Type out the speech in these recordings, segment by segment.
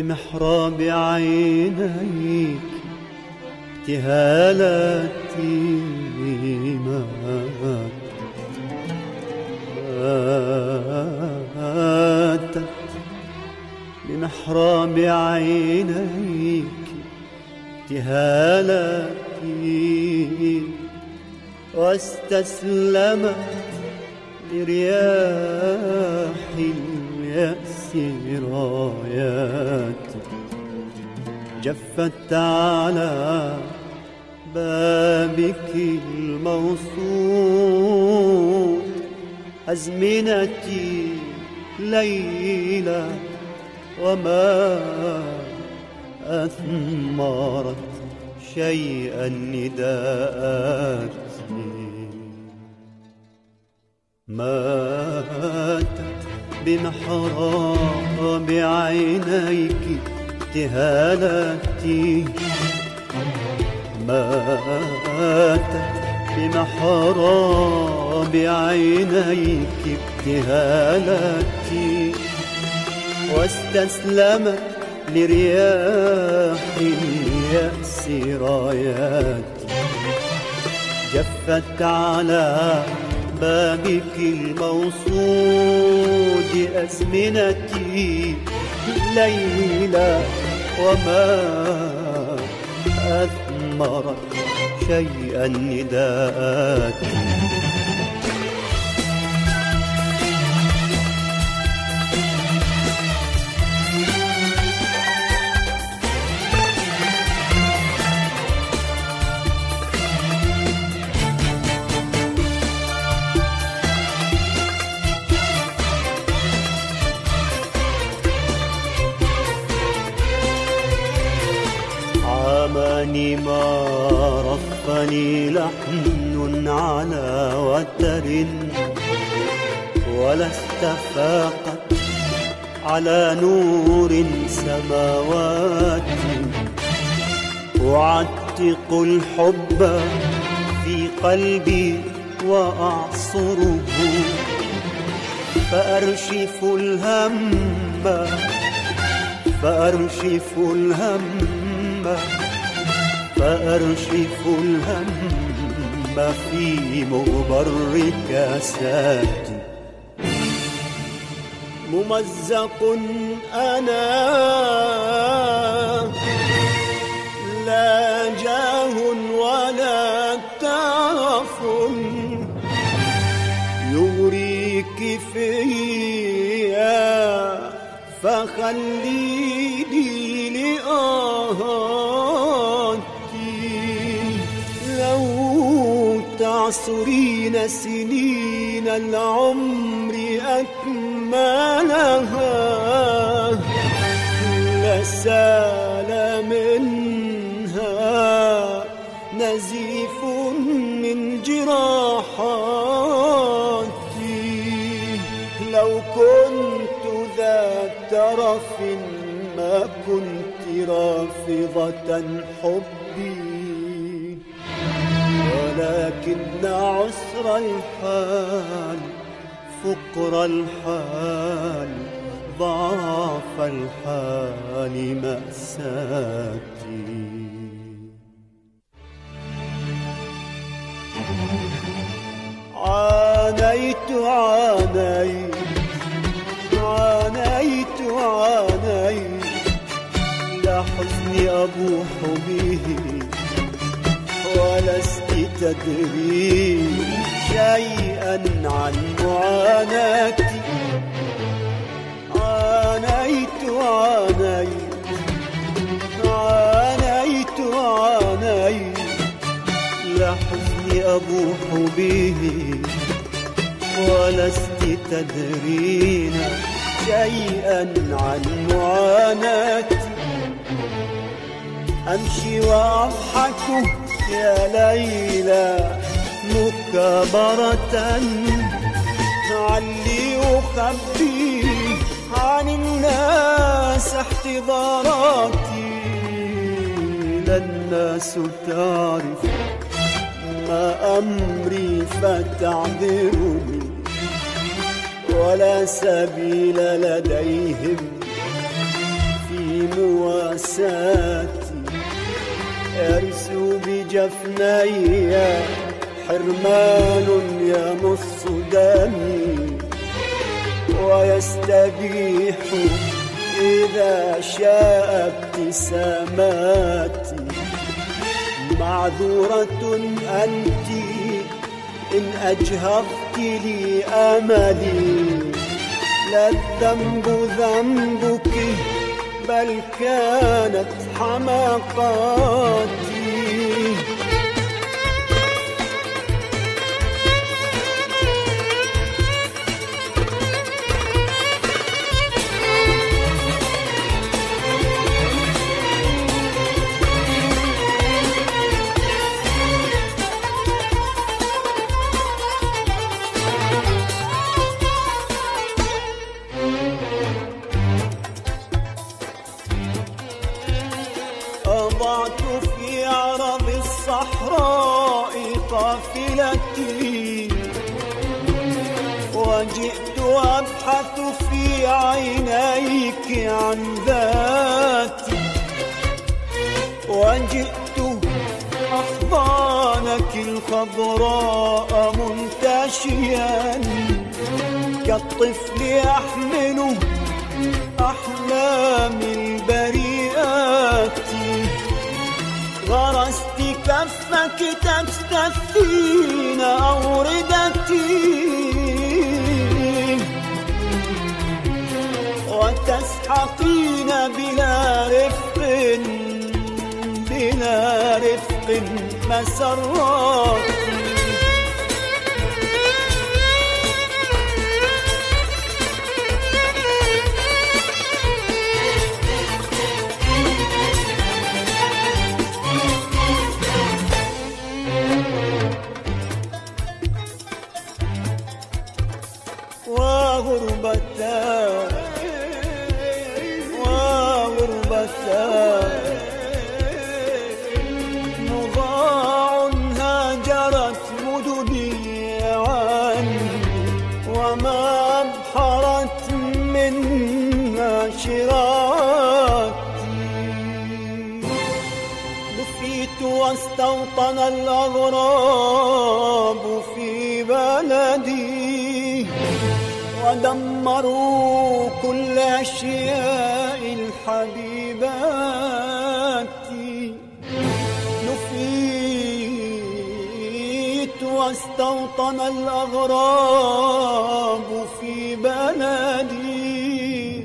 بمحراب عينيك ابتهالاتي ماتت بمحراب عينيك ابتهالاتي واستسلمت لرياح اليأس راياتي جفت على بابك الموصول أزمنتي ليلة وما أثمرت شيئا نداءاتي ماتت بمحراب عينيك ابتهالاتي ماتت بمحراب عينيك ابتهالاتي واستسلمت لرياح اليأس راياتي جفت على بابك الموصود أزمنتي ليلة وما أثمرت شيئا نداءاتي عامني ما رفني لحن على وتر ولا استفاقت على نور سماوات أعتق الحب في قلبي وأعصره فأرشف الهم في مغبر كاساتي ممزق أنا لا جاه ولا ترف يغريك فيا فخليني لآهاتي لو تعصرين سنين العمر أكملها لسال منها نزيف من جراحاتي لو كنت ذا ترف ما كنت رافضة حبي ولكن عسر الحال فقر الحال ضعف الحال مأساتي عانيت لا حزني أبوح به ولست تدري شيئا عن معاناتي عانيت لا حزني أبوح به ولست تدرين شيئا عن معاناتي أمشي وأضحك يا ليلى مكابرة علي أخبي عن الناس احتضاراتي لا الناس تعرف ما أمري فتعذرني ولا سبيل لديهم في مواساتي، يرسو بجفني حرمان يمص دمي، ويستبيح إذا شاء ابتساماتي. معذورة أنت إن أجهضت لي أملي، لا الذنب ذنبك بل كانت حماقاتي. أضعت في عرض الصحراء قافلتي، وجئت أبحث في عينيك عن ذاتي، وجئت أحضانك الخضراء منتشيا، كالطفل يحمل أحلامي البريئات. غرست كفك تستثين أوردتي، وتسحقين بلا رفق مسراتي. وغربتان مضاع هاجرت مدني عني، وما أبحرت منها شراتي. لفيت واستوطن الأغراب في بلدي، ودمروا كل أشياء الحبيبات. نفيت واستوطن الأغراب في بلدي،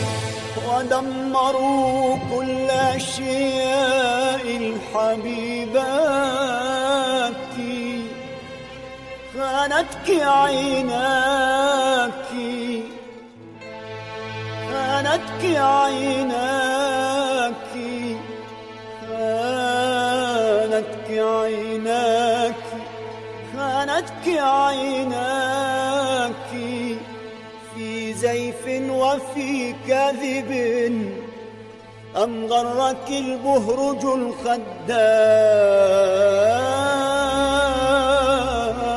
ودمروا كل أشياء الحبيبات. خانتك عيناك، خانتك عيناك، خانتك عيناك، خانتك عيناك، في زيف وفي كذب، أم غرك البهرج الخدام.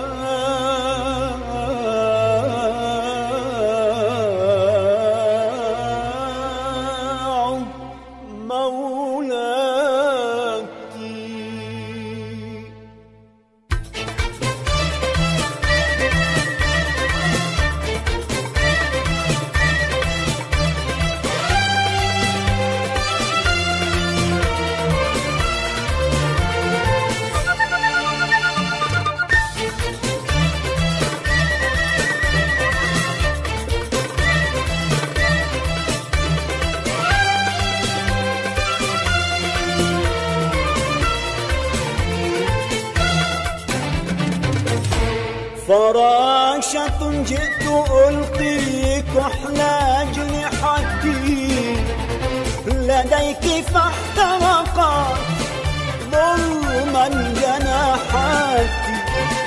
فراشة جئت ألقي كحل أجنحتي لديك، فاحترقت ظلما جناحاتي.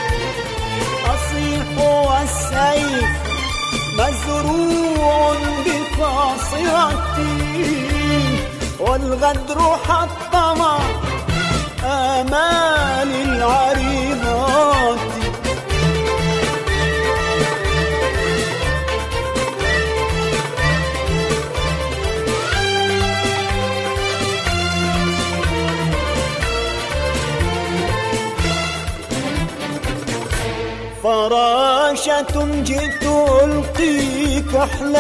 أصيح والسيف مزروع بفاصلتي، والغدر حطم آمال العريضات. رعشة جئت ألقي كحل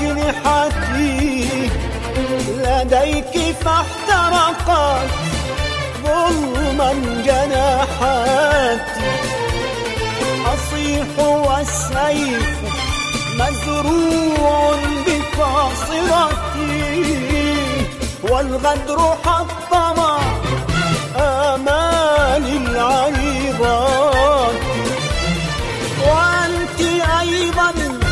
جنحتي لديك فاحترقت ظلما جناحاتي. أصيح والسيف مزروع بقاصرتي والغدر حطم آمالي العريضات. وأنت أيضا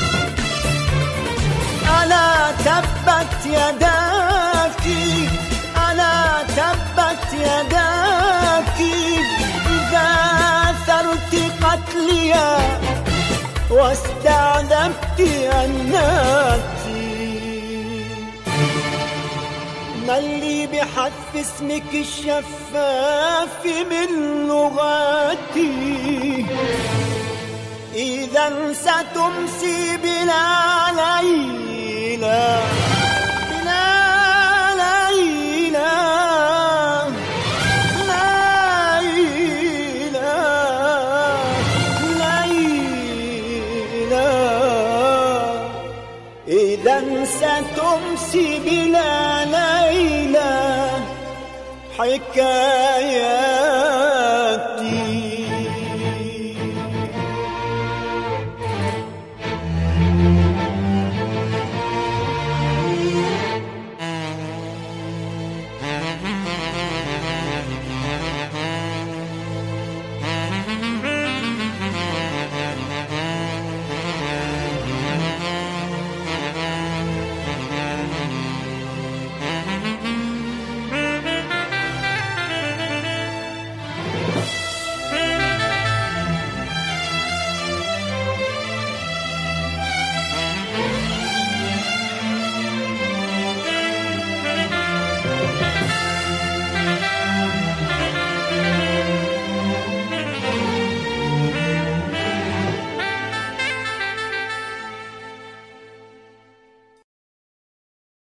ألا تبت يداك، ألا تبت يداك إذا أثرت قتلي واستعذبت أناتي. من لي بحذف اسمك الشفاف من لغاتي إذا ستمسي بلا ليلى، بلا ليلى، ليلى، ليلى. إذا ستمسي بلا ليلى حكاية